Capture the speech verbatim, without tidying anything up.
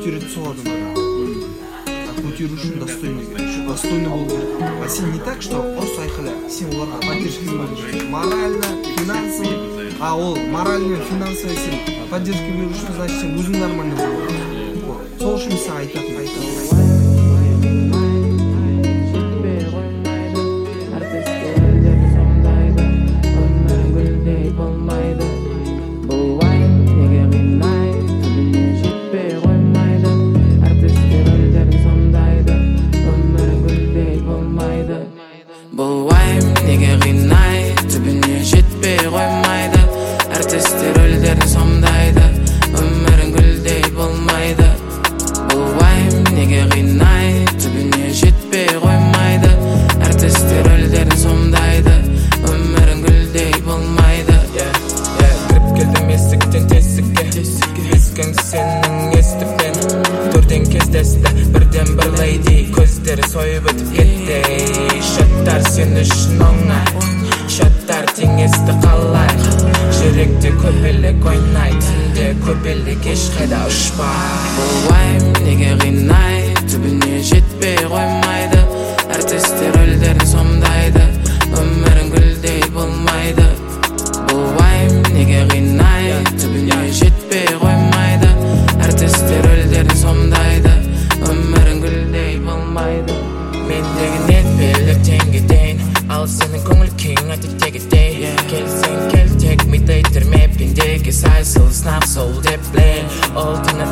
көтереді сол адамдар. Көтеру үшін достойный керек, достойный болу керек. А сен не так, что ұрыс айқыла, сен оларға поддержка беру, морально, финансово, а ол морально, финансово сен поддержка беру үшін, значит сен өзің нормально болу керек. Сол үшін сен айтатын, айтатын. Senin естіп мен төрден кездесті бірден бір лейди көздері сойып өтіп кетті шаттар сен үшін оңай шаттар теңесті қалай жүректе көпелек ойнай түнде көпелек ешқайда ұшпай болмайым неге қинай түбіне жетпей қоймайды әртістер рөлдерін сомдайды өмірің гүлдей болмайды болмайым неге қинай түбіне жетпей қоймайды әртістер рөлдерін сомдайды өмірің гүлдей болмайды мендегі нет белгілер теңге дейін ал сенің көңіл күйің әті тегідей келсең кел тек мидай түрме пендеге сай сыл сынақ сол деп білейін ол түні